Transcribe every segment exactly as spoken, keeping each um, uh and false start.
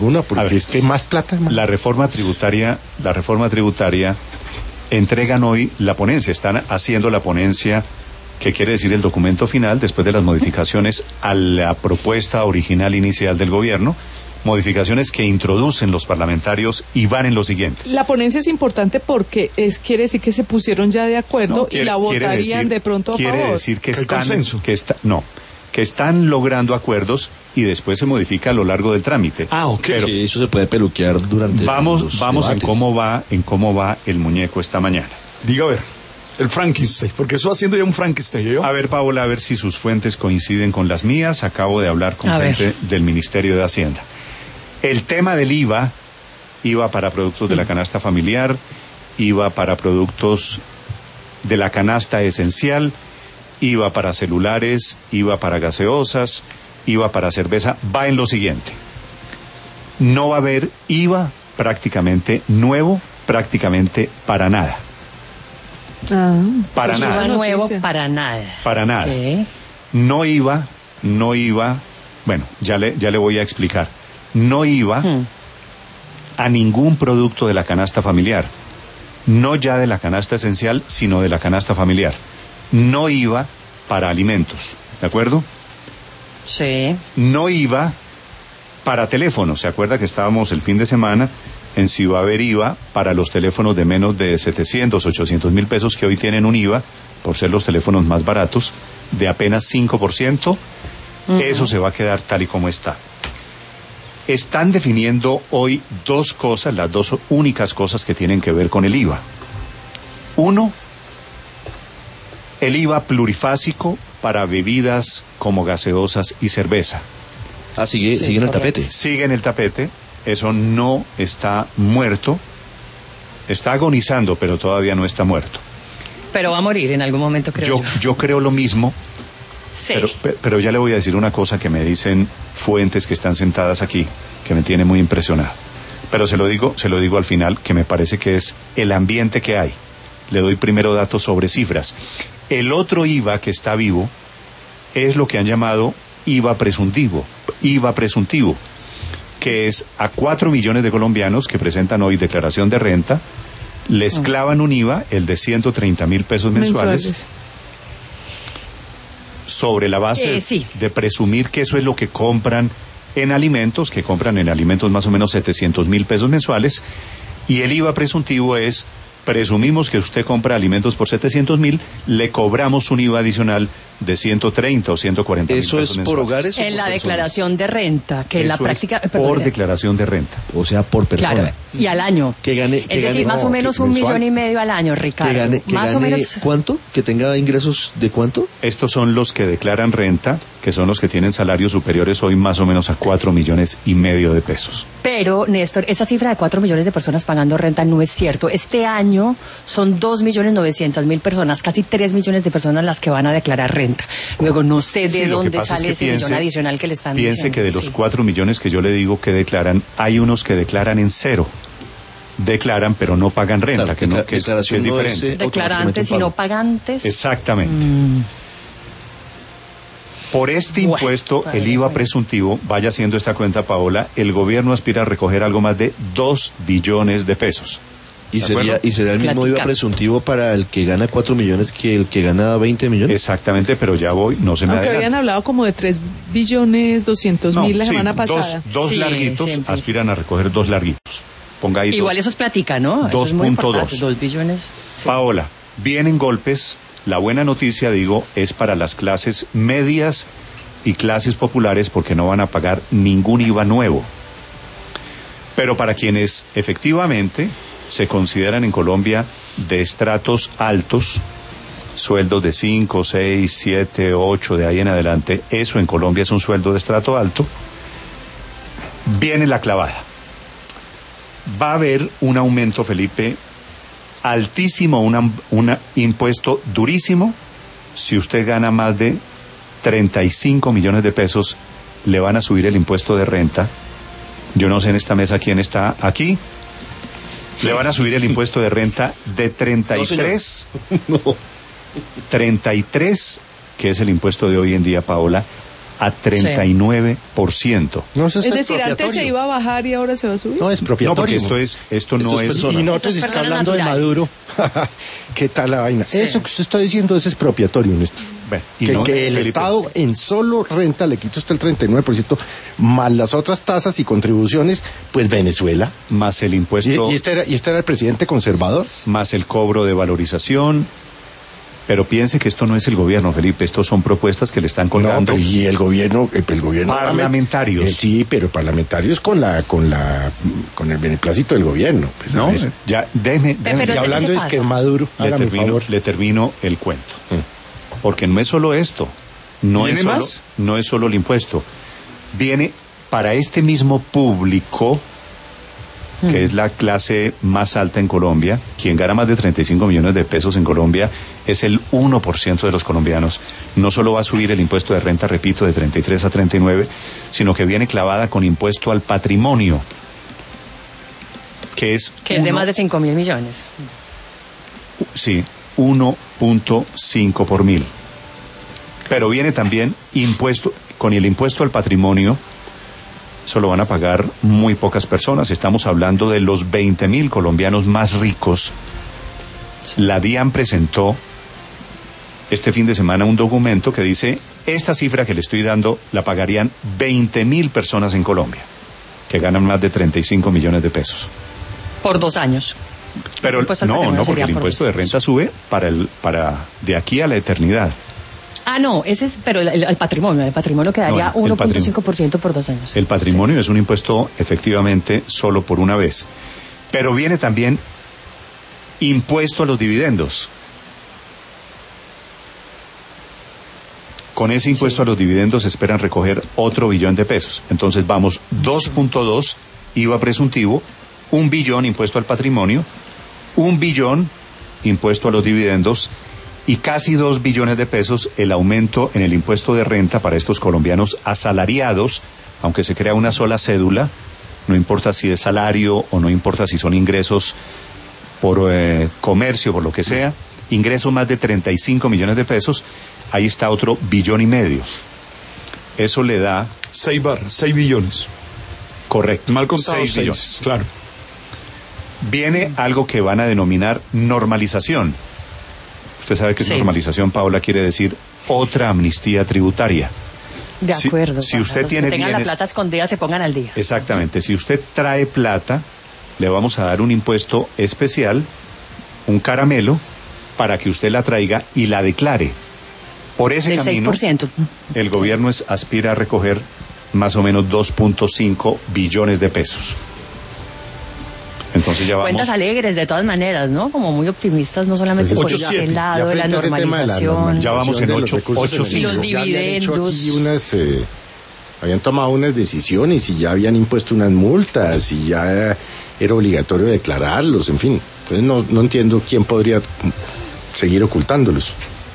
Una, porque ver, es que más plata. Más. La reforma tributaria, la reforma tributaria entregan hoy la ponencia, están haciendo la ponencia, que quiere decir el documento final, después de las modificaciones a la propuesta original inicial del gobierno, modificaciones que introducen los parlamentarios y van en lo siguiente. La ponencia es importante porque es quiere decir que se pusieron ya de acuerdo no, quiere, y la votarían decir, de pronto a quiere favor. Quiere decir que están, que está, no, que están logrando acuerdos y después se modifica a lo largo del trámite. Ah, ok. Pero sí, eso se puede peluquear durante Vamos, los vamos debates. en cómo va, en cómo va el muñeco esta mañana. Diga a ver, el Frankenstein, porque eso haciendo ya un Frankenstein, ¿yo? A ver, Paola, a ver si sus fuentes coinciden con las mías. Acabo de hablar con a gente ver. del Ministerio de Hacienda. El tema del I V A, I V A para productos de la canasta familiar, I V A para productos de la canasta esencial, I V A para celulares, I V A para gaseosas, I V A para cerveza, va en lo siguiente. No va a haber I V A prácticamente nuevo, prácticamente para nada. Ah, para pues nada. I V A nuevo, para nada. Para nada. ¿Qué? No iba, no iba, bueno, ya le, ya le voy a explicar. No iba hmm. a ningún producto de la canasta familiar. No ya de la canasta esencial, sino de la canasta familiar. No iba para alimentos, ¿de acuerdo? Sí. No iba para teléfonos. ¿Se acuerda que estábamos el fin de semana en si iba a haber I V A para los teléfonos de menos de setecientos, ochocientos mil pesos que hoy tienen un I V A, por ser los teléfonos más baratos, de apenas cinco por ciento? Uh-huh. Eso se va a quedar tal y como está. Están definiendo hoy dos cosas, las dos únicas cosas que tienen que ver con el I V A. Uno, el I V A plurifásico para bebidas como gaseosas y cerveza. Ah, sigue, sí, sigue en el tapete. Sigue en el tapete, eso no está muerto, está agonizando, pero todavía no está muerto. Pero va a morir en algún momento, creo yo. Yo, yo creo lo mismo. Sí. Pero, pero ya le voy a decir una cosa que me dicen fuentes que están sentadas aquí, que me tiene muy impresionado. Pero se lo digo, se lo digo al final, que me parece que es el ambiente que hay. Le doy primero datos sobre cifras. El otro I V A que está vivo es lo que han llamado I V A presuntivo, I V A presuntivo, que es a cuatro millones de colombianos que presentan hoy declaración de renta, les clavan un I V A, el de ciento treinta mil pesos mensuales, mensuales. Sobre la base eh, sí. de presumir que eso es lo que compran en alimentos, que compran en alimentos más o menos setecientos mil pesos mensuales, y el I V A presuntivo es, presumimos que usted compra alimentos por setecientos mil, le cobramos un I V A adicional de ciento treinta o ciento cuarenta mil pesos mensuales. ¿Eso es por hogares o en por la personas? Declaración de renta, que en la práctica... Es por perdón, declaración de renta. O sea, por persona. Claro, y al año. Que gane, que es decir, gane, más no, o menos que un mensual. millón y medio al año, Ricardo. Que gane, que más gane, o menos... ¿cuánto? ¿Que tenga ingresos de cuánto? Estos son los que declaran renta, que son los que tienen salarios superiores hoy más o menos a cuatro millones y medio de pesos. Pero, Néstor, esa cifra de cuatro millones de personas pagando renta no es cierto. Este año son dos millones novecientos mil personas, casi tres millones de personas las que van a declarar renta. Luego, no sé de sí, dónde sale es que ese piense, millón adicional que le están piense diciendo. que de los sí. cuatro millones que yo le digo que declaran, hay unos que declaran en cero. Declaran, pero no pagan renta, Claro, que, no, que, es, que es no diferente. Es, declarantes y no pagantes. Exactamente. Mm. Por este Bueno, impuesto, vale, el I V A bueno. presuntivo, vaya haciendo esta cuenta, Paola, el gobierno aspira a recoger algo más de dos billones de pesos. ¿Y sería, ¿Y sería el mismo Platica. I V A presuntivo para el que gana cuatro millones que el que gana veinte millones? Exactamente, pero ya voy, no se me Aunque adelante. habían hablado como de tres billones doscientos mil No, la sí, semana dos, pasada. dos Sí, larguitos, siempre. aspiran a recoger dos larguitos. Ponga ahí Igual dos. eso es plática, ¿no? Eso es muy dos punto importante. dos. Dos billones. Sí. Paola, vienen golpes. La buena noticia, digo, es para las clases medias y clases populares porque no van a pagar ningún I V A nuevo. Pero para quienes efectivamente se consideran en Colombia de estratos altos, sueldos de cinco, seis, siete, ocho, de ahí en adelante, eso en Colombia es un sueldo de estrato alto, viene la clavada. Va a haber un aumento, Felipe, altísimo, un una impuesto durísimo. Si usted gana más de treinta y cinco millones de pesos, le van a subir el impuesto de renta. Yo no sé en esta mesa quién está aquí. Le van a subir el impuesto de renta de treinta y tres, No, treinta y tres, que es el impuesto de hoy en día, Paola, a treinta y nueve por ciento. No, es, es decir, antes se iba a bajar y ahora se va a subir. No, es propietario. No, porque esto, es, esto no es... es y nosotros está hablando naturales. de Maduro. ¿Qué tal la vaina? Sí. Eso que usted está diciendo, ese es propietario, Néstor. Bueno, que, no, que el Felipe. Estado en solo renta le quita usted el treinta y nueve por ciento, más las otras tasas y contribuciones, pues Venezuela. Más el impuesto... ¿Y, y, este, era, y este era el presidente conservador? Más el cobro de valorización. Pero piense que esto no es el gobierno, Felipe, estos son propuestas que le están colgando. No, y el gobierno, el, el gobierno parlamentarios. Eh, sí, pero parlamentarios con la, con la, con el beneplácito del gobierno. Pues, no, ya, déjeme, déjeme. Y hablando es que Maduro, le termino, le termino el cuento. Mm. Porque no es solo esto, no es solo, más? no es solo el impuesto. Viene para este mismo público, que mm. es la clase más alta en Colombia, quien gana más de treinta y cinco millones de pesos en Colombia, es el uno por ciento de los colombianos. No solo va a subir el impuesto de renta, repito, de treinta y tres a treinta y nueve, sino que viene clavada con impuesto al patrimonio, que es... Que es uno, de más de cinco mil millones. Sí, uno punto cinco por mil. Pero viene también impuesto, con el impuesto al patrimonio, solo van a pagar muy pocas personas. Estamos hablando de los veinte mil colombianos más ricos. La DIAN presentó este fin de semana un documento que dice, esta cifra que le estoy dando la pagarían veinte mil personas en Colombia, que ganan más de treinta y cinco millones de pesos. Por dos años. Pero no, no, porque el impuesto de renta sube para el, para de aquí a la eternidad. Ah, no, ese es, pero el, el patrimonio, el patrimonio quedaría no, uno punto cinco por ciento por dos años. El patrimonio sí. es un impuesto efectivamente solo por una vez. Pero viene también impuesto a los dividendos. Con ese impuesto sí. a los dividendos esperan recoger otro billón de pesos. Entonces vamos dos punto dos I V A presuntivo, un billón impuesto al patrimonio, un billón impuesto a los dividendos y casi dos billones de pesos el aumento en el impuesto de renta para estos colombianos asalariados, aunque se crea una sola cédula, no importa si es salario o no importa si son ingresos por eh, comercio, por lo que sea, ingresos más de treinta y cinco millones de pesos, ahí está otro billón y medio. Eso le da... Seis barras, seis billones. Correcto. Mal contado, seis, seis billones. Claro. Viene algo que van a denominar normalización. Usted sabe que sí. normalización, Paola, quiere decir otra amnistía tributaria. De acuerdo. Si, si usted tiene que tengan bienes, la plata escondida, se pongan al día. Exactamente. Si usted trae plata, le vamos a dar un impuesto especial, un caramelo, para que usted la traiga y la declare. Por ese Del camino, seis por ciento. el gobierno es, aspira a recoger más o menos dos punto cinco billones de pesos. Entonces ya vamos. Cuentas alegres de todas maneras, ¿no? Como muy optimistas, no solamente pues por el lado de la normalización. Ya vamos en ocho, ocho, y los dividendos. Y unas, eh, habían tomado unas decisiones y ya habían impuesto unas multas y ya era obligatorio declararlos, en fin. Pues no, no entiendo quién podría seguir ocultándolos.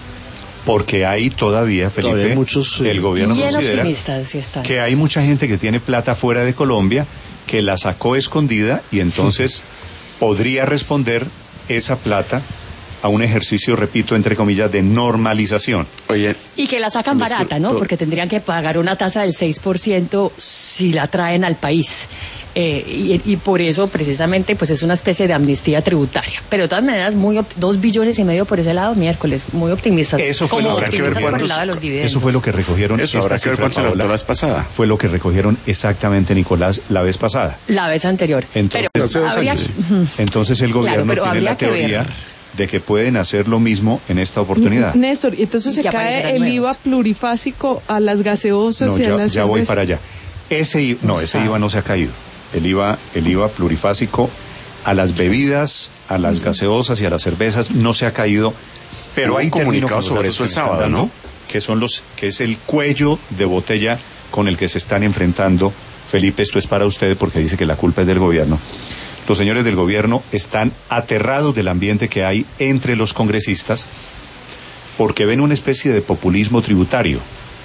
Porque hay todavía, Felipe, todavía muchos, el gobierno considera sí que hay mucha gente que tiene plata fuera de Colombia, que la sacó escondida y entonces podría responder esa plata a un ejercicio, repito, entre comillas, de normalización. Oye, y que la sacan barata, ¿no? Porque tendrían que pagar una tasa del seis por ciento si la traen al país. Eh, y, y por eso, precisamente, pues es una especie de amnistía tributaria. Pero de todas maneras, muy dos billones y medio por ese lado, miércoles, muy optimistas. Eso fue, como lo, que ver por el lado de los dividendos. Eso fue lo que recogieron. Eso habrá que ver cuánto se la vez pasada. Fue lo que recogieron exactamente, Nicolás, la vez pasada. La vez anterior. Entonces, pero, habría... entonces el gobierno claro, tiene la teoría de que pueden hacer lo mismo en esta oportunidad. Néstor, y entonces se cae el I V A plurifásico a las gaseosas no, y a ya, las... ya voy para allá. Ese, no, ese ah. I V A no se ha caído. El I V A, el I V A plurifásico a las bebidas, a las gaseosas y a las cervezas no se ha caído, pero Hubo hay comunicados sobre eso el sábado, ¿no? Que son los, que es el cuello de botella con el que se están enfrentando. Felipe, esto es para usted porque dice que la culpa es del gobierno. Los señores del gobierno están aterrados del ambiente que hay entre los congresistas porque ven una especie de populismo tributario.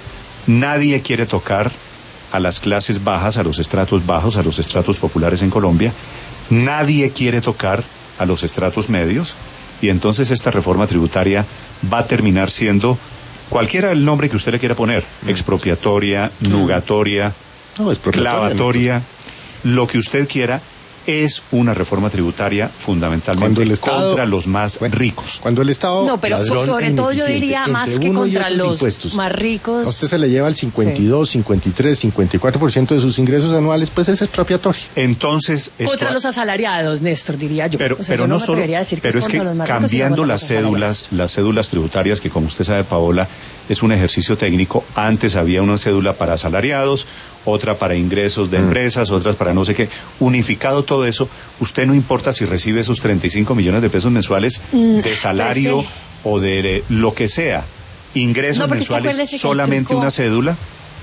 Nadie quiere tocar a las clases bajas, a los estratos bajos, a los estratos populares en Colombia. Nadie quiere tocar a los estratos medios y entonces esta reforma tributaria va a terminar siendo cualquiera el nombre que usted le quiera poner, mm. expropiatoria, mm. nugatoria, no, clavatoria, no. lo que usted quiera, es una reforma tributaria fundamentalmente el Estado, contra los más bueno, ricos. Cuando el Estado... No, pero so, sobre todo yo diría más que contra los impuestos, más ricos... A usted se le lleva el cincuenta y dos, sí. cincuenta y tres, cincuenta y cuatro por ciento de sus ingresos anuales, pues es expropiatorio. Entonces... Contra esto, los asalariados, Néstor, diría yo. Pero, o sea, pero no, no solo... Decir que pero es, es que cambiando las cédulas, las cédulas tributarias, que como usted sabe, Paola, es un ejercicio técnico. Antes había una cédula para asalariados, otra para ingresos de mm. empresas, otras para no sé qué. Unificado todo eso, usted no importa si recibe esos treinta y cinco millones de pesos mensuales mm, de salario es que... o de lo que sea, ingresos no, mensuales, solamente truco... una cédula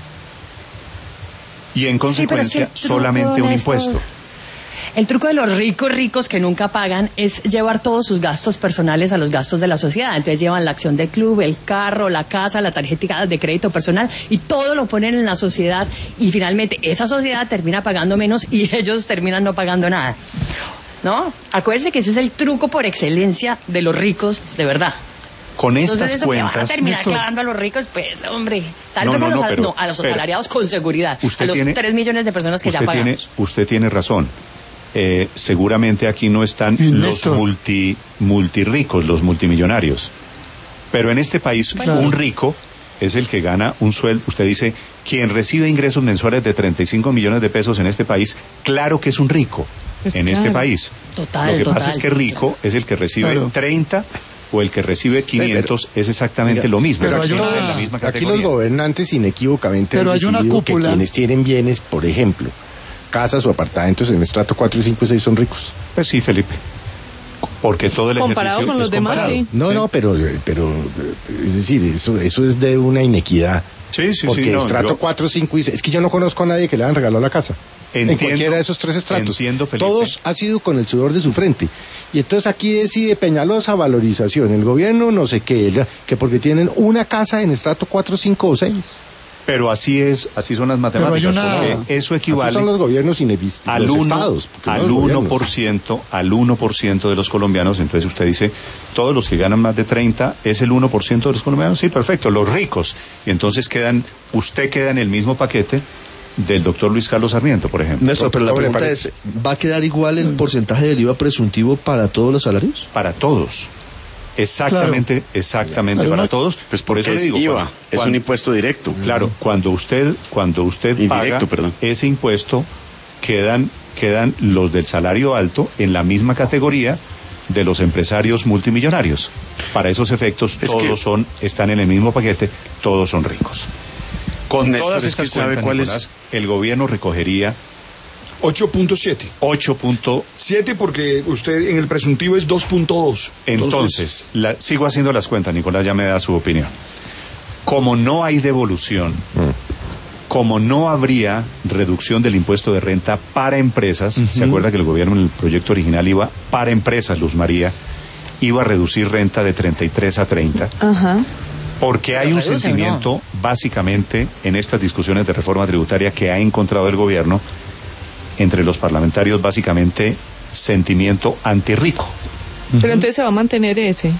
y en consecuencia sí, solamente un impuesto. Esto... El truco de los ricos ricos que nunca pagan es llevar todos sus gastos personales a los gastos de la sociedad. Entonces llevan la acción del club, el carro, la casa, la tarjeta de crédito personal y todo lo ponen en la sociedad y finalmente esa sociedad termina pagando menos y ellos terminan no pagando nada. ¿No? Acuérdense que ese es el truco por excelencia de los ricos de verdad. Con estas Entonces, eso cuentas... que van a terminar Néstor... clavando a los ricos, pues, hombre, tal no, vez no, a, los, no, pero, no, a los asalariados con seguridad, a los tiene, tres millones de personas que ya pagamos. Tiene, usted tiene razón. Eh, seguramente aquí no están los multi, multirricos, los multimillonarios. Pero en este país, bueno, un rico es el que gana un sueldo. Usted dice, quien recibe ingresos mensuales de treinta y cinco millones de pesos en este país, claro que es un rico pues en claro. este país. Total, Lo que total, pasa es que rico es el que recibe claro. treinta o el que recibe quinientos, pero, es exactamente mira, lo mismo. Pero hay una, en la misma aquí los gobernantes inequívocamente pero han decidido que quienes tienen bienes, por ejemplo, casas o apartamentos en estrato cuatro, cinco y seis son ricos. Pues sí, Felipe. Porque todo el comparado ejercicio con los es demás, comparado. sí. No, sí. no, pero, pero es decir, eso, eso es de una inequidad. Sí, sí, porque sí. No, estrato yo... cuatro, cinco y seis, es que yo no conozco a nadie que le hayan regalado la casa. Entiendo, en cualquiera de esos tres estratos. Entiendo, Felipe. Todos ha sido con el sudor de su frente. Y entonces aquí decide Peñalosa valorización. El gobierno no sé qué, que porque tienen una casa en estrato cuatro, cinco o seis. Pero así es, así son las matemáticas, una... porque eso equivale así son los gobiernos inevis... al los uno, estados, al no uno por ciento, al uno por ciento de los colombianos. Entonces usted dice, todos los que ganan más de treinta es el uno por ciento de los colombianos. Sí, perfecto, los ricos. Y entonces quedan, usted queda en el mismo paquete del doctor Luis Carlos Sarmiento, por ejemplo. Néstor, pero la pregunta es, ¿va a quedar igual el porcentaje del I V A presuntivo para todos los salarios? Para todos. Exactamente, claro. exactamente para todos. Pues por eso le digo, I V A, cuando, es un impuesto directo. Claro, cuando usted, cuando usted Indirecto, paga perdón. ese impuesto, quedan, quedan los del salario alto en la misma categoría de los empresarios multimillonarios. Para esos efectos, es todos que... son, están en el mismo paquete, todos son ricos. Con Néstor, todas estas cuentas, ¿sabe cuál Nicolás, es? El gobierno recogería ocho punto siete. ocho punto siete porque usted en el presuntivo es dos punto dos. Entonces, la, sigo haciendo las cuentas, Nicolás ya me da su opinión. Como no hay devolución, mm. como no habría reducción del impuesto de renta para empresas, uh-huh. ¿se acuerda que el gobierno en el proyecto original iba para empresas, Luz María, iba a reducir renta de treinta y tres a treinta? Ajá. Uh-huh. Porque hay un sentimiento, no. básicamente, en estas discusiones de reforma tributaria que ha encontrado el gobierno, entre los parlamentarios, básicamente, sentimiento antirrico. Pero uh-huh. entonces se va a mantener ese.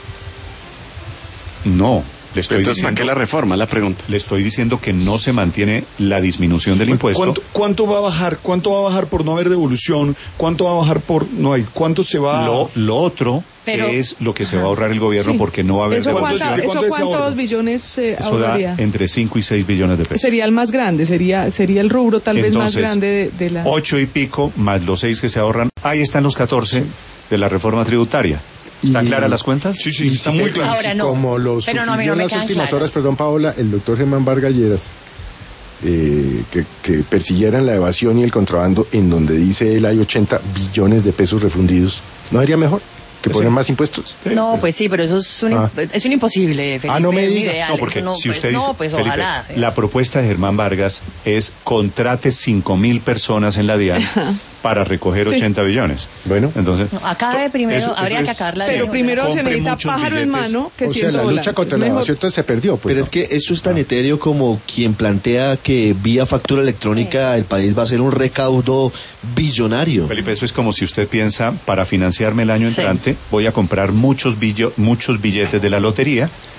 No. Le estoy entonces, diciendo, ¿para qué la reforma? La pregunta. Le estoy diciendo que no se mantiene la disminución del impuesto. ¿Cuánto, ¿Cuánto va a bajar? ¿Cuánto va a bajar por no haber devolución? ¿Cuánto va a bajar por no hay? ¿Cuánto se va a...? Lo, lo otro... Pero, es lo que se va a ahorrar el gobierno sí. porque no va a haber... ¿Eso, cuánta, ¿eso cuántos billones eh, Eso ahorraría? Da entre cinco y seis billones de pesos. Sería el más grande, sería sería el rubro tal Entonces, vez más grande de, de la... ocho y pico más los seis que se ahorran. Ahí están los catorce sí. de la reforma tributaria. ¿Están claras las cuentas? Sí, sí, está muy claro. Ahora no. Como los pero no, no en las últimas claras. horas, perdón, Paola, el doctor Germán Vargas Lleras, eh, que, que persiguieran la evasión y el contrabando, en donde dice él hay ochenta billones de pesos refundidos. ¿No sería mejor que poner sí. más impuestos? No, pues sí, pero eso es un, ah. es un imposible, Felipe. Ah, no me diga. Ideal, no, porque no, si pues, usted dice, no, pues Felipe, ojalá. La propuesta de Germán Vargas es contrate cinco mil personas en la DIAN para recoger sí. ochenta billones. Bueno, entonces... No, acabe primero, eso, habría eso que acabar la... Pero primero se necesita pájaro billetes. En mano que o sea, la lucha contra la evasión entonces se perdió. Pues, pero no. es que eso es tan ah. etéreo como quien plantea que vía factura electrónica sí. el país va a ser un recaudo billonario. Felipe, eso es como si usted piensa, para financiarme el año sí. entrante, voy a comprar muchos, billo, muchos billetes de la lotería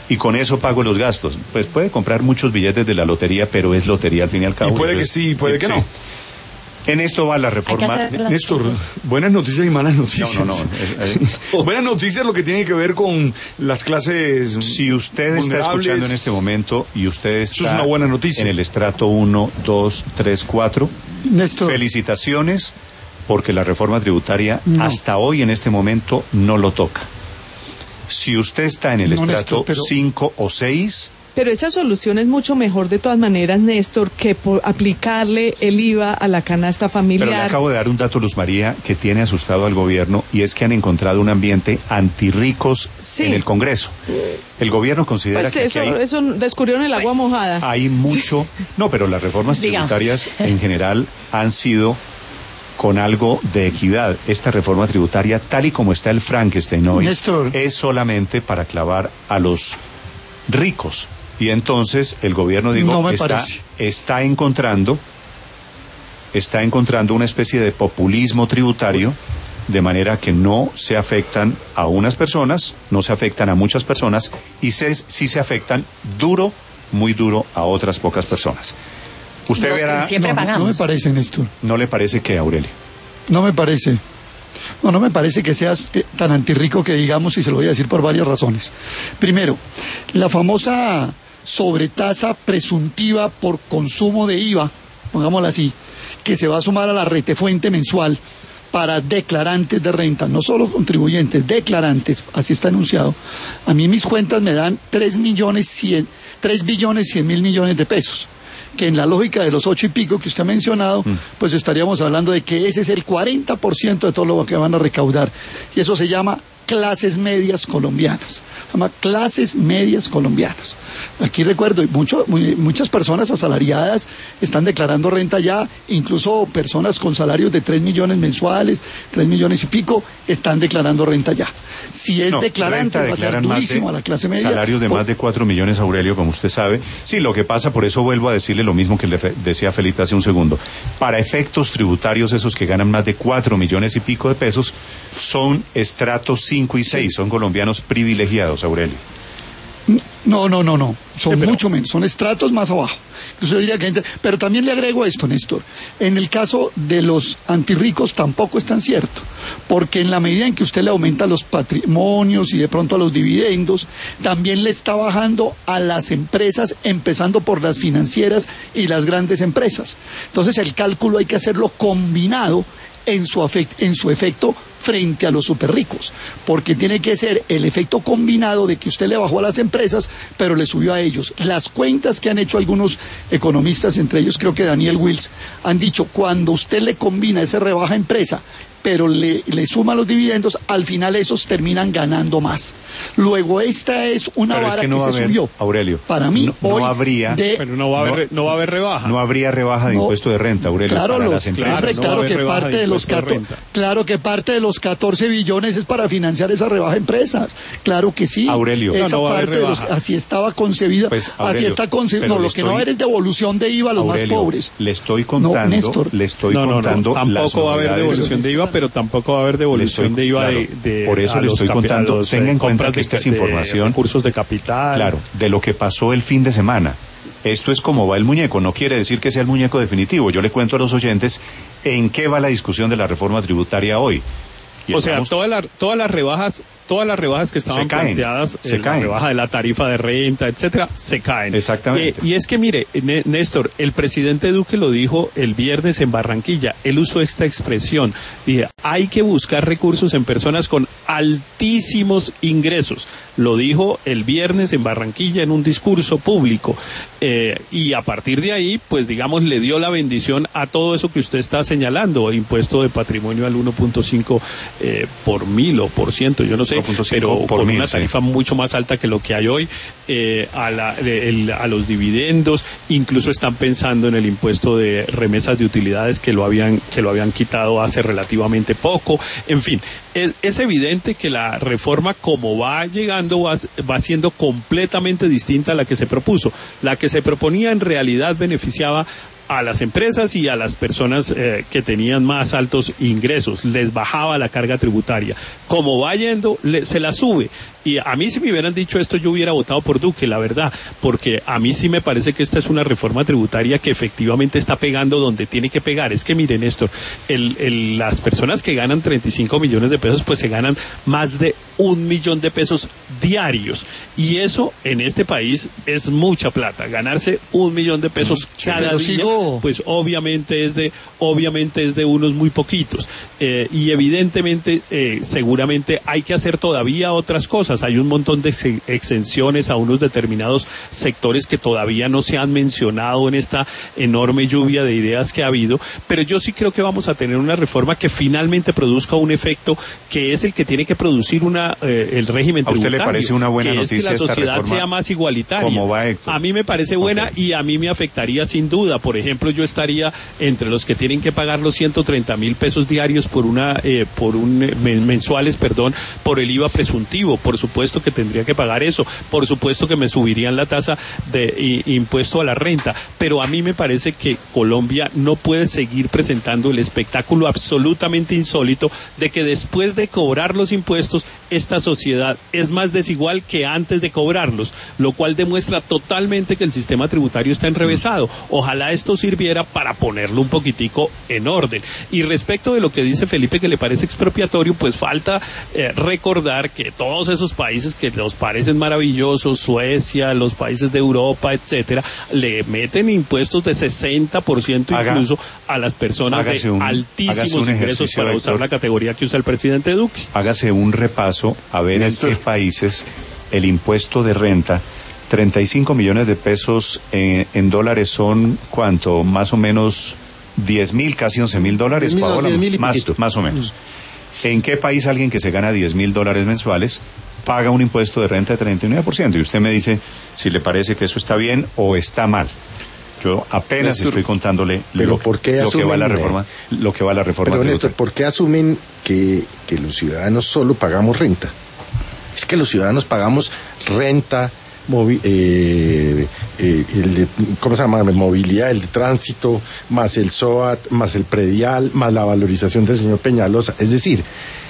y con eso pago los gastos. Pues puede comprar muchos billetes de la lotería, pero es lotería al fin y al cabo. Y puede que sí, puede que no. En esto va la reforma. Néstor, buenas noticias y malas noticias. No, no, no. Es, es... buenas noticias lo que tiene que ver con las clases. Si usted está escuchando en este momento y usted está Eso es una buena noticia. en el estrato uno, dos, tres, cuatro, Néstor, felicitaciones, porque la reforma tributaria no. hasta hoy en este momento no lo toca. Si usted está en el no, estrato cinco pero... o seis... Pero esa solución es mucho mejor de todas maneras, Néstor, que por aplicarle el I V A a la canasta familiar. Pero le acabo de dar un dato, Luz María, que tiene asustado al gobierno, y es que han encontrado un ambiente antirricos sí. en el Congreso. El gobierno considera pues que eso, aquí hay, eso descubrieron el agua mojada. Hay mucho... Sí. No, pero las reformas tributarias en general han sido con algo de equidad. Esta reforma tributaria, tal y como está el Frankenstein hoy, Néstor, es solamente para clavar a los ricos. Y entonces el gobierno, digo, no me está, está encontrando está encontrando una especie de populismo tributario, de manera que no se afectan a unas personas, no se afectan a muchas personas, y se, sí se afectan duro, muy duro a otras pocas personas. Usted Los verá... que siempre no, pagamos. No me parece, Néstor. ¿No le parece que, Aurelio? No me parece. No, no me parece que seas eh, tan antirrico que digamos, y se lo voy a decir por varias razones. Primero, la famosa sobretasa presuntiva por consumo de I V A, pongámosla así, que se va a sumar a la retefuente mensual para declarantes de renta, no solo contribuyentes, declarantes, así está anunciado. A mí mis cuentas me dan tres millones cien, tres billones cien mil millones de pesos, que en la lógica de los ocho y pico que usted ha mencionado, mm. pues estaríamos hablando de que ese es el cuarenta por ciento de todo lo que van a recaudar, y eso se llama clases medias colombianas. Se llama clases medias colombianas. Aquí recuerdo, mucho, muy, muchas personas asalariadas están declarando renta ya, incluso personas con salarios de tres millones mensuales, tres millones y pico, están declarando renta ya. Si es no, declarante, va a ser durísimo a la clase media. Salarios de por... más de cuatro millones, Aurelio, como usted sabe. Sí, lo que pasa, por eso vuelvo a decirle lo mismo que le decía Felipe hace un segundo. Para efectos tributarios, esos que ganan más de cuatro millones y pico de pesos, son estratos cinco y seis, son colombianos privilegiados, Aurelio. No, no, no, no, son sí, pero... mucho menos, son estratos más abajo. Yo diría que, pero también le agrego esto, Néstor, en el caso de los antirricos tampoco es tan cierto, porque en la medida en que usted le aumenta los patrimonios y de pronto a los dividendos, también le está bajando a las empresas, empezando por las financieras y las grandes empresas. Entonces el cálculo hay que hacerlo combinado en su, afect, en su efecto frente a los superricos, porque tiene que ser el efecto combinado de que usted le bajó a las empresas, pero le subió a ellos. Las cuentas que han hecho algunos economistas, entre ellos creo que Daniel Wills, han dicho, cuando usted le combina ese rebaja empresa, pero le, le suma los dividendos, al final esos terminan ganando más. Luego esta es una pero vara es que, no que va se a haber, subió. Aurelio, para mí no, hoy no habría, de, pero no va a haber, no, no va a haber rebaja. No habría rebaja de no, impuesto de renta, Aurelio, claro, para lo, las empresas. Claro, no claro que parte de, de los de claro que parte de los catorce billones es para financiar esa rebaja de empresas. Claro que sí. Aurelio, esa no, no parte de los, así estaba concebida, pues, Aurelio, así está concebida. No, lo estoy, que no va a haber es devolución de I V A a los Aurelio, más pobres. Le estoy contando, no, Néstor, le estoy no, no, contando no, tampoco va a haber devolución de I V A, pero tampoco va a haber devolución de I V A de, de por eso le estoy contando, los, tenga en eh, cuenta que esta es información, recursos de capital, claro, de lo que pasó el fin de semana. Esto es como va el muñeco, no quiere decir que sea el muñeco definitivo. Yo le cuento a los oyentes en qué va la discusión de la reforma tributaria hoy. Y o estamos... sea, todas las todas las rebajas, todas las rebajas que estaban planteadas, se la caen. rebaja de la tarifa de renta, etcétera, se caen. Exactamente. Eh, y es que mire, Néstor, el presidente Duque lo dijo el viernes en Barranquilla. Él usó esta expresión. Dije, hay que buscar recursos en personas con altísimos ingresos. Lo dijo el viernes en Barranquilla en un discurso público. Eh, y a partir de ahí, pues digamos, le dio la bendición a todo eso que usted está señalando, impuesto de patrimonio al uno punto cinco eh, por mil o por ciento, yo no sé, pero por con mil, una tarifa sí. mucho más alta que lo que hay hoy, eh, a, la, el, a los dividendos, incluso están pensando en el impuesto de remesas de utilidades que lo habían, que lo habían quitado hace relativamente poco. En fin, es, es evidente que la reforma como va llegando va, va siendo completamente distinta a la que se propuso. La que se proponía en realidad beneficiaba a las empresas y a las personas eh, que tenían más altos ingresos, les bajaba la carga tributaria. Como va yendo, le, se la sube. Y a mí si me hubieran dicho esto, yo hubiera votado por Duque, la verdad, porque a mí sí me parece que esta es una reforma tributaria que efectivamente está pegando donde tiene que pegar. Es que miren, Néstor, el, el, las personas que ganan treinta y cinco millones de pesos, pues se ganan más de un millón de pesos diarios. Y eso en este país es mucha plata. Ganarse un millón de pesos cada día, sigo. pues obviamente es de, obviamente es de unos muy poquitos. Eh, y evidentemente, eh, seguramente hay que hacer todavía otras cosas. Hay un montón de ex exenciones a unos determinados sectores que todavía no se han mencionado en esta enorme lluvia de ideas que ha habido, pero yo sí creo que vamos a tener una reforma que finalmente produzca un efecto que es el que tiene que producir una eh, el régimen tributario. ¿A usted le parece una buena que noticia es que la esta sociedad reforma? sea más igualitaria. ¿Cómo va, Héctor? A mí me parece buena Okay. y a mí me afectaría sin duda. Por ejemplo, yo estaría entre los que tienen que pagar los ciento treinta mil pesos diarios por una eh, por un eh, mensuales, perdón, por el I V A presuntivo. Por supuesto que tendría que pagar eso, por supuesto que me subirían la tasa de i, impuesto a la renta, pero a mí me parece que Colombia no puede seguir presentando el espectáculo absolutamente insólito de que después de cobrar los impuestos, esta sociedad es más desigual que antes de cobrarlos, lo cual demuestra totalmente que el sistema tributario está enrevesado. Ojalá esto sirviera para ponerlo un poquitico en orden. Y respecto de lo que dice Felipe, que le parece expropiatorio, pues falta eh, recordar que todos esos países que nos parecen maravillosos, Suecia, los países de Europa, etcétera, le meten impuestos de sesenta por ciento Haga, incluso a las personas de un, altísimos ingresos para Héctor, usar la categoría que usa el presidente Duque. Hágase un repaso a ver Néstor. En qué países el impuesto de renta, treinta y cinco millones de pesos en, en dólares son, ¿cuánto? Más o menos diez mil, casi once mil dólares, Paola, más, más o menos. ¿En qué país alguien que se gana diez mil dólares mensuales paga un impuesto de renta de treinta y nueve por ciento? Y usted me dice si le parece que eso está bien o está mal. Yo apenas Néstor, estoy contándole pero lo, ¿por qué lo asumen, que va a la reforma, lo que va a la reforma. Pero Néstor, ¿por qué asumen que, que los ciudadanos solo pagamos renta? Es que los ciudadanos pagamos renta, movi eh, eh, el de, ¿cómo se llama? Movilidad, el de tránsito, más el S O A T, más el predial, más la valorización del señor Peñalosa. Es decir,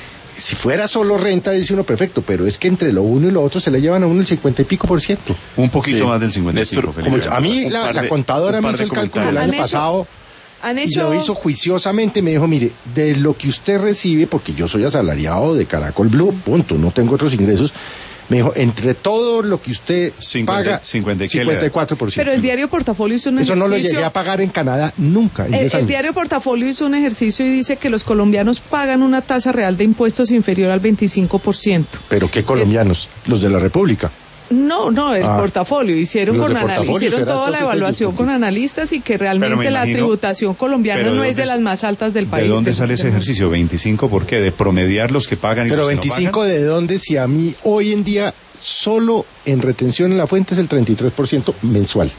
si fuera solo renta, dice uno, perfecto, pero es que entre lo uno y lo otro se le llevan a uno el cincuenta y pico por ciento. Un poquito sí. más del cincuenta y cinco, Como, a mí la, la contadora me hizo el cálculo el año pasado ¿Han hecho? y lo hizo juiciosamente, me dijo, mire, de lo que usted recibe, porque yo soy asalariado de Caracol Blue, punto, no tengo otros ingresos, me dijo, entre todo lo que usted cincuenta, paga, cincuenta, cincuenta y cuatro por ciento. Pero el diario Portafolio hizo un Eso ejercicio... no lo llegué a pagar en Canadá nunca. En el, el diario Portafolio hizo un ejercicio y dice que los colombianos pagan una tasa real de impuestos inferior al veinticinco por ciento. ¿Pero qué colombianos? Eh, los de la República. No, no, el ah, Portafolio. Hicieron, con anal hicieron toda la evaluación con analistas y que realmente imagino, la tributación colombiana no es de las más altas del país. ¿De dónde sale ese ejercicio? ¿veinticinco por qué? ¿De promediar los que pagan y pero los que veinticinco no pagan? ¿De dónde? Si a mí hoy en día solo en retención en la fuente es el treinta y tres por ciento mensual.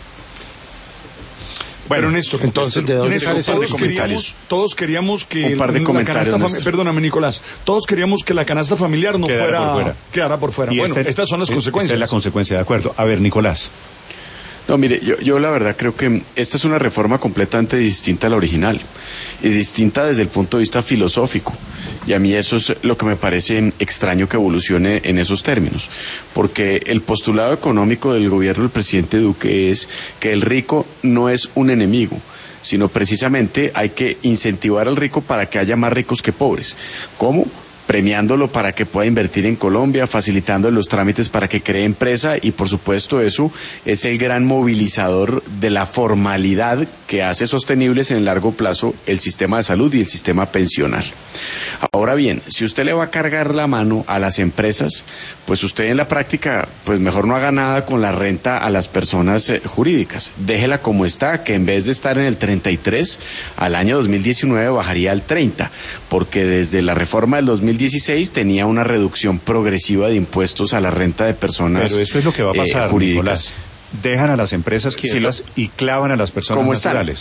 Bueno, Néstor, entonces, ¿de dónde sale ese todos queríamos, todos queríamos que un par de la comentarios, canasta perdóname, Nicolás, todos queríamos que la canasta familiar no quedara fuera por fuera. quedara por fuera. Y bueno, este, estas son las consecuencias. Esta es la consecuencia, de acuerdo. A ver, Nicolás. No, mire, yo, yo la verdad creo que esta es una reforma completamente distinta a la original y distinta desde el punto de vista filosófico. Y a mí eso es lo que me parece extraño que evolucione en esos términos, porque el postulado económico del gobierno del presidente Duque es que el rico no es un enemigo, sino precisamente hay que incentivar al rico para que haya más ricos que pobres. ¿Cómo? Premiándolo para que pueda invertir en Colombia, facilitando los trámites para que cree empresa y por supuesto eso es el gran movilizador de la formalidad que hace sostenibles en el largo plazo el sistema de salud y el sistema pensional. Ahora bien, si usted le va a cargar la mano a las empresas, pues usted en la práctica, pues mejor no haga nada con la renta a las personas eh, jurídicas. Déjela como está, que en vez de estar en el treinta y tres, al año dos mil diecinueve bajaría al treinta, porque desde la reforma del dos mil dieciséis tenía una reducción progresiva de impuestos a la renta de personas Pero eso es lo que va a pasar, eh, jurídicas. Nicolás. Dejan a las empresas quietas sí, lo, y clavan a las personas naturales.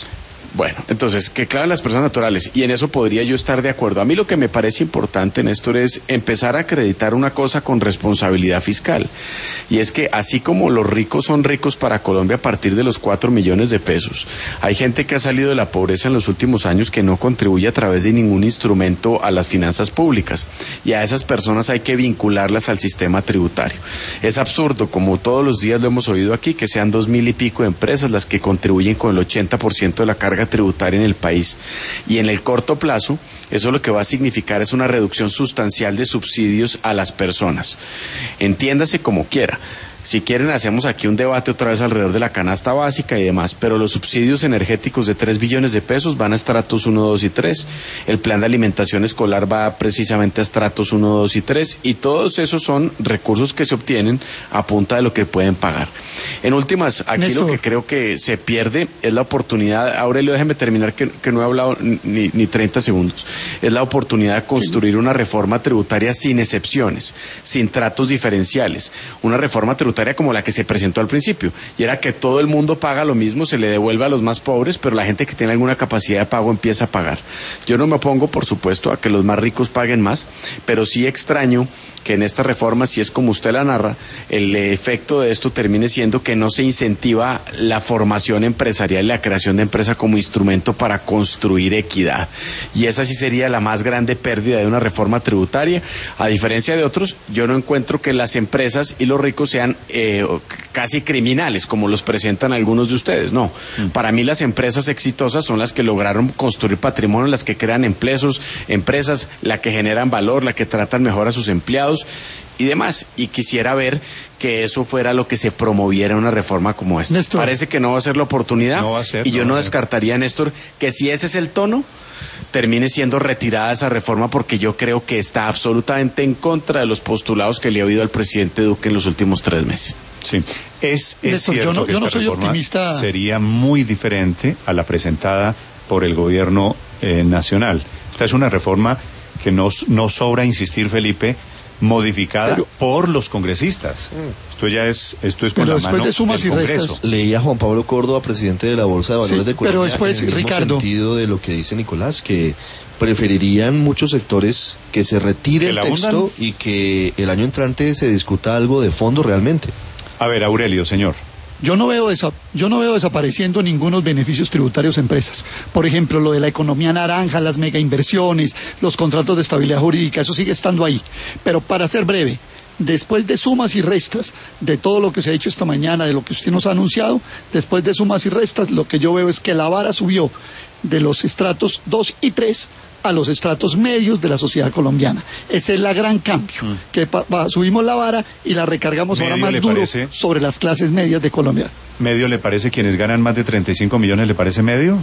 Bueno, entonces, que claven las personas naturales, y en eso podría yo estar de acuerdo. A mí lo que me parece importante, Néstor, es empezar a acreditar una cosa con responsabilidad fiscal, y es que así como los ricos son ricos para Colombia a partir de los cuatro millones de pesos, hay gente que ha salido de la pobreza en los últimos años que no contribuye a través de ningún instrumento a las finanzas públicas, y a esas personas hay que vincularlas al sistema tributario. Es absurdo, como todos los días lo hemos oído aquí, que sean dos mil y pico de empresas las que contribuyen con el ochenta por ciento de la carga tributaria en el país, y en el corto plazo eso lo que va a significar es una reducción sustancial de subsidios a las personas. Entiéndase como quiera. Si quieren, hacemos aquí un debate otra vez alrededor de la canasta básica y demás, pero los subsidios energéticos de tres billones de pesos van a estratos uno, dos y tres. El plan de alimentación escolar va precisamente a estratos uno, dos y tres, y todos esos son recursos que se obtienen a punta de lo que pueden pagar. En últimas, aquí Néstor, lo que creo que se pierde es la oportunidad, Aurelio, déjeme terminar que, que no he hablado ni, ni treinta segundos, es la oportunidad de construir una reforma tributaria sin excepciones, sin tratos diferenciales, una reforma tributaria como la que se presentó al principio, y era que todo el mundo paga lo mismo, se le devuelve a los más pobres, pero la gente que tiene alguna capacidad de pago empieza a pagar. Yo no me opongo, por supuesto, a que los más ricos paguen más, pero sí extraño que en esta reforma, si es como usted la narra, el efecto de esto termine siendo que no se incentiva la formación empresarial y la creación de empresa como instrumento para construir equidad. Y esa sí sería la más grande pérdida de una reforma tributaria. A diferencia de otros, yo no encuentro que las empresas y los ricos sean eh, casi criminales, como los presentan algunos de ustedes. No, mm. Para mí las empresas exitosas son las que lograron construir patrimonio, las que crean empleos, empresas, las que generan valor, las que tratan mejor a sus empleados y demás, y quisiera ver que eso fuera lo que se promoviera en una reforma como esta. Néstor, parece que no va a ser la oportunidad, no va a ser, y yo no, no descartaría, Néstor, que si ese es el tono, termine siendo retirada esa reforma, porque yo creo que está absolutamente en contra de los postulados que le ha oído al presidente Duque en los últimos tres meses. Sí, es, es Néstor, cierto yo no, que yo esta no soy reforma optimista. Sería muy diferente a la presentada por el gobierno eh, nacional. Esta es una reforma que no, no sobra insistir, Felipe, modificada pero, por los congresistas. Esto ya es, esto es con la mano de sumas del y Congreso. restas. Leía Juan Pablo Córdoba, presidente de la Bolsa de Valores sí, de Colombia, pero después, en el mismo Ricardo, sentido de lo que dice Nicolás, que preferirían muchos sectores que se retire el texto y que el año entrante se discuta algo de fondo realmente. A ver, Aurelio, señor. Yo no veo desa- yo no veo desapareciendo ningunos beneficios tributarios a empresas. Por ejemplo, lo de la economía naranja, las mega inversiones, los contratos de estabilidad jurídica, eso sigue estando ahí. Pero para ser breve, después de sumas y restas de todo lo que se ha hecho esta mañana, de lo que usted nos ha anunciado, después de sumas y restas, lo que yo veo es que la vara subió de los estratos dos y tres a los estratos medios de la sociedad colombiana. Ese es el gran cambio, mm. que pa, pa, subimos la vara y la recargamos ahora más duro parece, sobre las clases medias de Colombia. ¿Medio le parece quienes ganan más de treinta y cinco millones, le parece medio?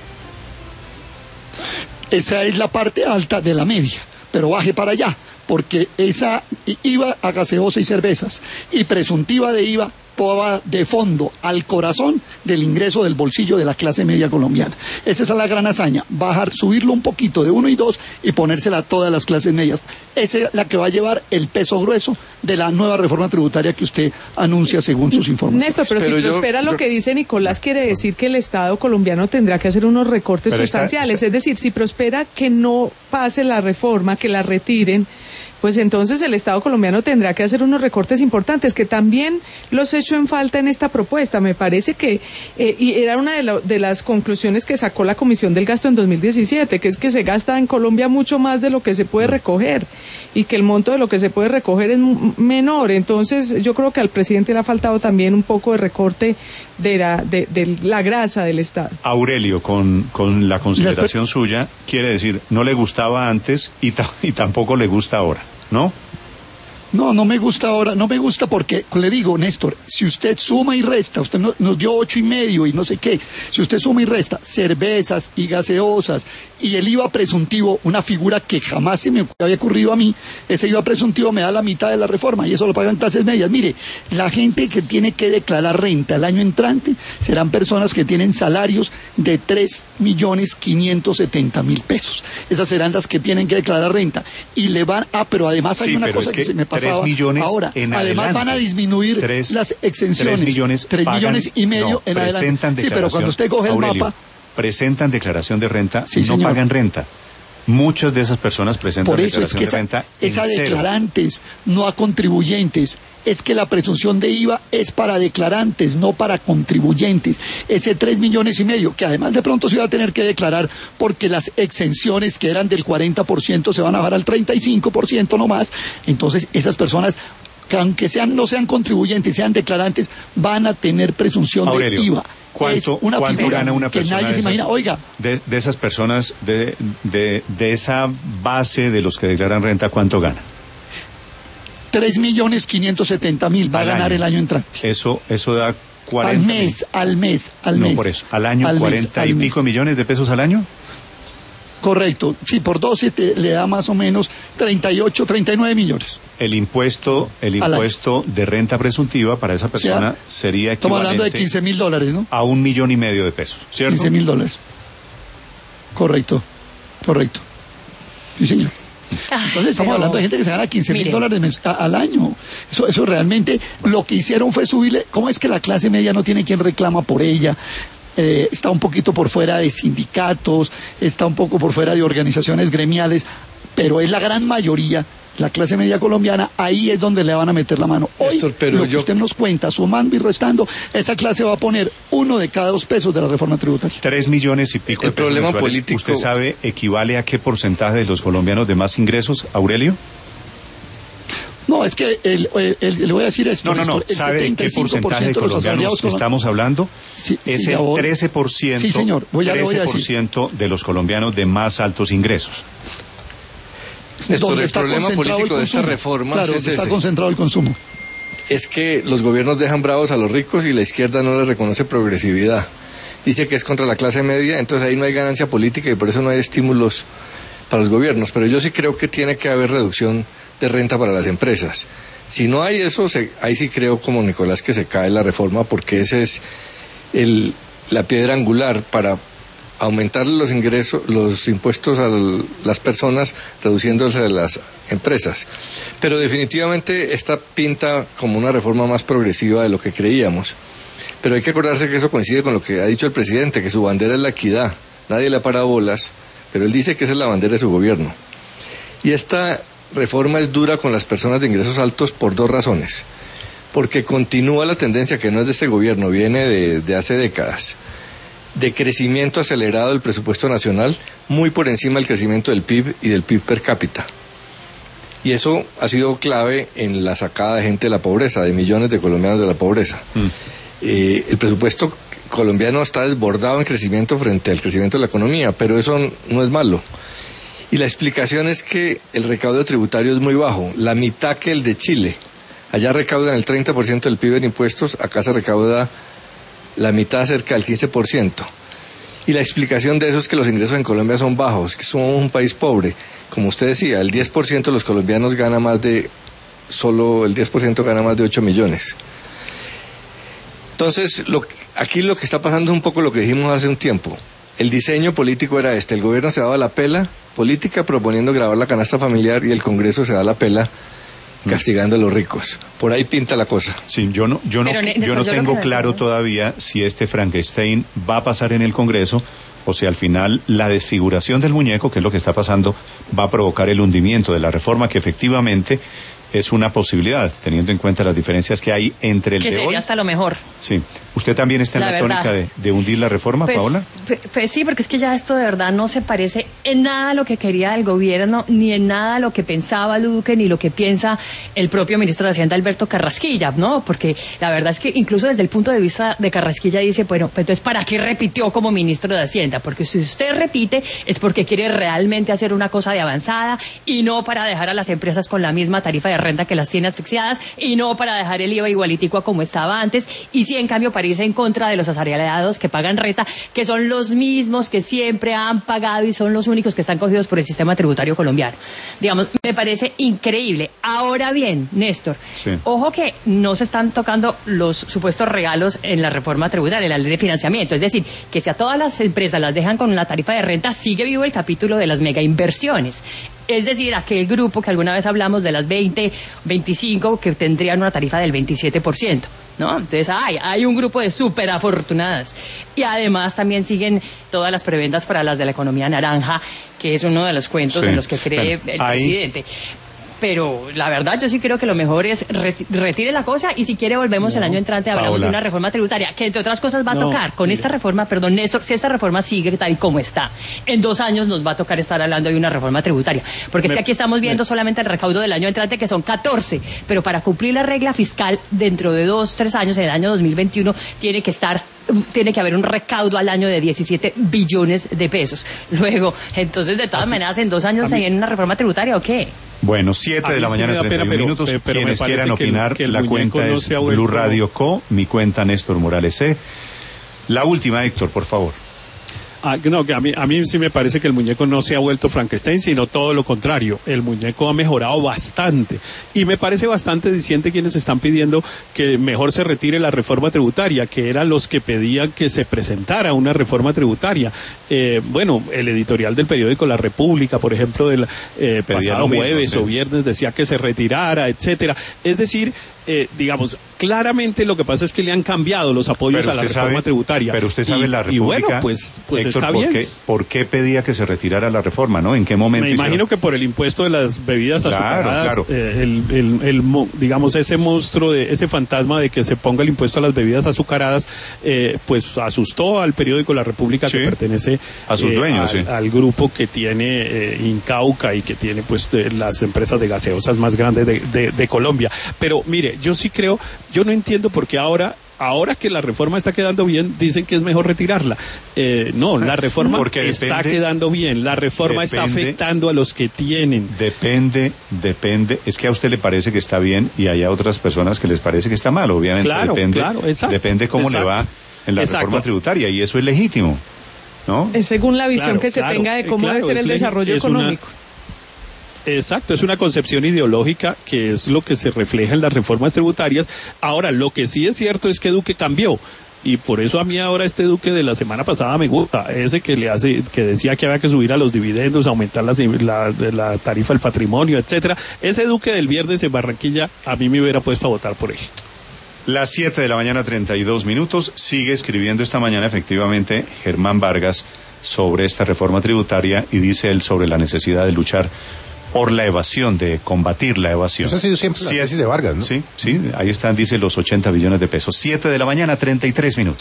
Esa es la parte alta de la media, pero baje para allá, porque esa I V A a gaseosa y cervezas y presuntiva de I V A toda de fondo al corazón del ingreso del bolsillo de la clase media colombiana. Esa es la gran hazaña, bajar, subirlo un poquito de uno y dos y ponérsela a todas las clases medias. Esa es la que va a llevar el peso grueso de la nueva reforma tributaria que usted anuncia según sus informaciones. Néstor, pero, pero si prospera yo, lo yo... que dice Nicolás, quiere decir que el Estado colombiano tendrá que hacer unos recortes pero sustanciales. Está, está... Es decir, si prospera que no pase la reforma, que la retiren, pues entonces el Estado colombiano tendrá que hacer unos recortes importantes, que también los echo en falta en esta propuesta. Me parece que, eh, y era una de, la, de las conclusiones que sacó la Comisión del Gasto en dos mil diecisiete, que es que se gasta en Colombia mucho más de lo que se puede recoger, y que el monto de lo que se puede recoger es menor. Entonces yo creo que al presidente le ha faltado también un poco de recorte de la, de, de la grasa del Estado. Aurelio, con, con la consideración suya, quiere decir, no le gustaba antes y, ta- y tampoco le gusta ahora, ¿no? No, no me gusta ahora, no me gusta porque, le digo, Néstor, si usted suma y resta, usted no, nos dio ocho y medio y no sé qué, si usted suma y resta cervezas y gaseosas y el I V A presuntivo, una figura que jamás se me había ocurrido a mí, ese I V A presuntivo me da la mitad de la reforma y eso lo pagan clases medias. Mire, la gente que tiene que declarar renta el año entrante serán personas que tienen salarios de tres millones quinientos setenta mil pesos. Esas serán las que tienen que declarar renta y le van, ah, pero además hay sí, una cosa es que, que se me pasa. Ahora, además adelante. van a disminuir tres, las exenciones. Tres millones, tres pagan, millones y medio no, en adelante. Sí, pero cuando usted coge Aurelio, el mapa, presentan declaración de renta, sí, no señor. pagan renta. Muchas de esas personas presentan Por eso declaración es que de esa, renta es a en cero. declarantes, no a contribuyentes. Es que la presunción de I V A es para declarantes, no para contribuyentes. Ese tres millones y medio, que además de pronto se va a tener que declarar porque las exenciones que eran del cuarenta por ciento se van a bajar al treinta y cinco por ciento nomás. Entonces, esas personas, que aunque sean, no sean contribuyentes, sean declarantes, van a tener presunción Aurelio, de I V A. ¿Cuánto, una ¿cuánto gana una persona que nadie se de, esas, imagina? Oiga, de, de esas personas, de, de, de esa base de los que declaran renta, cuánto gana? tres millones quinientos setenta mil va al a ganar año. el año entrante. Eso, eso da cuarenta. Al mes, al mes, al no, mes. No, por eso. Al año, al cuarenta mes, y al pico mes. millones de pesos al año. Correcto. Sí, por doce te, le da más o menos treinta y ocho, treinta y nueve millones. El impuesto, el impuesto de renta presuntiva para esa persona, o sea, sería equivalente. Estamos hablando de quince mil dólares, ¿no? A un millón y medio de pesos, ¿cierto? quince mil dólares. Correcto, correcto. Sí, señor. Entonces estamos Pero, hablando de gente que se gana quince mil dólares a, al año. Eso, eso realmente lo que hicieron fue subirle. ¿Cómo es que la clase media no tiene quien reclama por ella? Eh, está un poquito por fuera de sindicatos, está un poco por fuera de organizaciones gremiales, pero es la gran mayoría, la clase media colombiana, ahí es donde le van a meter la mano. Hoy, Néstor, pero lo yo... que usted nos cuenta, sumando y restando, esa clase va a poner uno de cada dos pesos de la reforma tributaria. Tres millones y pico el de problema pesos político. ¿Usted sabe equivale a qué porcentaje de los colombianos de más ingresos, Aurelio? No, es que el, el, el, le voy a decir esto. No, no, no. El ¿Sabe qué porcentaje de colombianos de estamos hablando? Sí, es sí, el trece por ciento, sí, señor. Voy a, trece por ciento de los colombianos de más altos ingresos. Néstor, el problema político el de esta reforma claro, es está ese. concentrado el consumo. Es que los gobiernos dejan bravos a los ricos y la izquierda no les reconoce progresividad. Dice que es contra la clase media, entonces ahí no hay ganancia política y por eso no hay estímulos para los gobiernos. Pero yo sí creo que tiene que haber reducción de renta para las empresas. Si no hay eso, se, ahí sí creo como Nicolás que se cae la reforma porque ese es el, la piedra angular para aumentar los ingresos, los impuestos a las personas, reduciéndose a las empresas. Pero definitivamente esta pinta como una reforma más progresiva de lo que creíamos. Pero hay que acordarse que eso coincide con lo que ha dicho el presidente, que su bandera es la equidad. Nadie le para bolas, pero él dice que esa es la bandera de su gobierno. Y esta reforma es dura con las personas de ingresos altos por dos razones. Porque continúa la tendencia que no es de este gobierno, viene de, de hace décadas, de crecimiento acelerado del presupuesto nacional, muy por encima del crecimiento del P I B y del P I B per cápita. Y eso ha sido clave en la sacada de gente de la pobreza, de millones de colombianos de la pobreza. Mm. Eh, el presupuesto colombiano está desbordado en crecimiento frente al crecimiento de la economía, pero eso no es malo. Y la explicación es que el recaudo tributario es muy bajo, la mitad que el de Chile. Allá recaudan el treinta por ciento del P I B en impuestos, acá se recauda la mitad, cerca del quince por ciento. Y la explicación de eso es que los ingresos en Colombia son bajos, que somos un país pobre. Como usted decía, el diez por ciento de los colombianos gana más de, solo el diez por ciento gana más de ocho millones. Entonces, lo, aquí lo que está pasando es un poco lo que dijimos hace un tiempo. El diseño político era este, el gobierno se daba la pela política proponiendo grabar la canasta familiar y el Congreso se da la pela castigando a los ricos. Por ahí pinta la cosa. Sí, yo no, yo no, Pero, yo no yo tengo claro me... todavía si este Frankenstein va a pasar en el Congreso o si al final la desfiguración del muñeco, que es lo que está pasando, va a provocar el hundimiento de la reforma que efectivamente es una posibilidad, teniendo en cuenta las diferencias que hay entre el que de sería hoy. hasta lo mejor. Sí. ¿Usted también está en la, la tónica de, de hundir la reforma, pues, Paola? Pues, pues sí, porque es que ya esto de verdad no se parece en nada a lo que quería el gobierno, ni en nada a lo que pensaba Duque, ni lo que piensa el propio ministro de Hacienda, Alberto Carrasquilla, ¿no? Porque la verdad es que incluso desde el punto de vista de Carrasquilla dice, bueno, pues entonces, ¿para qué repitió como ministro de Hacienda? Porque si usted repite es porque quiere realmente hacer una cosa de avanzada y no para dejar a las empresas con la misma tarifa de renta que las tiene asfixiadas y no para dejar el I V A igualitico a como estaba antes y sí en cambio para irse en contra de los asalariados que pagan renta, que son los mismos que siempre han pagado y son los únicos que están cogidos por el sistema tributario colombiano. Digamos, me parece increíble. Ahora bien, Néstor, sí. Ojo que no se están tocando los supuestos regalos en la reforma tributaria, en la ley de financiamiento. Es decir, que si a todas las empresas las dejan con la tarifa de renta, sigue vivo el capítulo de las mega inversiones. Es decir, aquel grupo que alguna vez hablamos de las veinte, veinticinco, que tendrían una tarifa del veintisiete por ciento. ¿no? Entonces hay, hay un grupo de súper afortunadas. Y además también siguen todas las prebendas para las de la economía naranja, que es uno de los cuentos sí. en los que cree bueno, el ahí... presidente. Pero la verdad yo sí creo que lo mejor es retire la cosa y si quiere volvemos no, el año entrante hablamos Paola. de una reforma tributaria que entre otras cosas va a no, tocar con mira. esta reforma, perdón Néstor, si esta reforma sigue tal y como está, en dos años nos va a tocar estar hablando de una reforma tributaria, porque me, si aquí estamos viendo me, solamente el recaudo del año entrante que son catorce, pero para cumplir la regla fiscal dentro de dos, tres años, en el año dos mil veintiuno tiene que estar tiene que haber un recaudo al año de diecisiete billones de pesos. Luego, entonces, de todas Así, maneras, ¿en dos años se viene una reforma tributaria o qué? Bueno, siete de la mañana, treinta y uno minutos. Pero, pero Quienes quieran opinar, que el, que el la cuenta no es Blue Radio Co, mi cuenta Néstor Morales C. La última, Héctor, por favor. Ah, no, que a mí, a mí sí me parece que el muñeco no se ha vuelto Frankenstein, sino todo lo contrario. El muñeco ha mejorado bastante. Y me parece bastante diciente quienes están pidiendo que mejor se retire la reforma tributaria, que eran los que pedían que se presentara una reforma tributaria. Eh, bueno, el editorial del periódico La República, por ejemplo, del eh, pasado jueves mismo, sí. o viernes decía que se retirara, etcétera. Es decir, eh, digamos, claramente lo que pasa es que le han cambiado los apoyos a la reforma sabe, tributaria. Pero usted sabe, y, la República, y bueno, pues, pues Héctor, está ¿por bien. Qué, ¿por qué pedía que se retirara la reforma, no? ¿En qué momento? Me imagino hicieron? que por el impuesto de las bebidas claro, azucaradas, claro. Eh, el, el, el, digamos, ese monstruo, de ese fantasma de que se ponga el impuesto a las bebidas azucaradas, eh, pues asustó al periódico La República, sí, que pertenece a sus eh, dueños, al, sí. al grupo que tiene eh, Incauca y que tiene pues de, las empresas de gaseosas más grandes de, de, de Colombia. Pero mire, yo sí creo, yo no entiendo por qué ahora ahora que la reforma está quedando bien, dicen que es mejor retirarla. Eh, no, la reforma Porque está depende, quedando bien, la reforma depende, está afectando a los que tienen. Depende, depende, es que a usted le parece que está bien y hay a otras personas que les parece que está mal, obviamente. Claro, depende, claro, exacto, depende cómo exacto, le va en la exacto. reforma tributaria y eso es legítimo, ¿no? Es según la visión claro, que se claro, tenga de cómo claro, debe ser el desarrollo económico. Una... Exacto, es una concepción ideológica que es lo que se refleja en las reformas tributarias. Ahora, lo que sí es cierto es que Duque cambió. Y por eso a mí ahora este Duque de la semana pasada me gusta, ese que le hace, que decía que había que subir a los dividendos, aumentar las, la, la tarifa del patrimonio, etcétera. Ese Duque del viernes en Barranquilla, a mí me hubiera puesto a votar por él. Las siete de la mañana, treinta y dos minutos, sigue escribiendo esta mañana efectivamente Germán Vargas sobre esta reforma tributaria y dice él sobre la necesidad de luchar por la evasión, de combatir la evasión. Eso ha sido siempre la tesis de Vargas, ¿no? Sí, sí, ahí están, dice, los ochenta billones de pesos. siete de la mañana, treinta y tres minutos.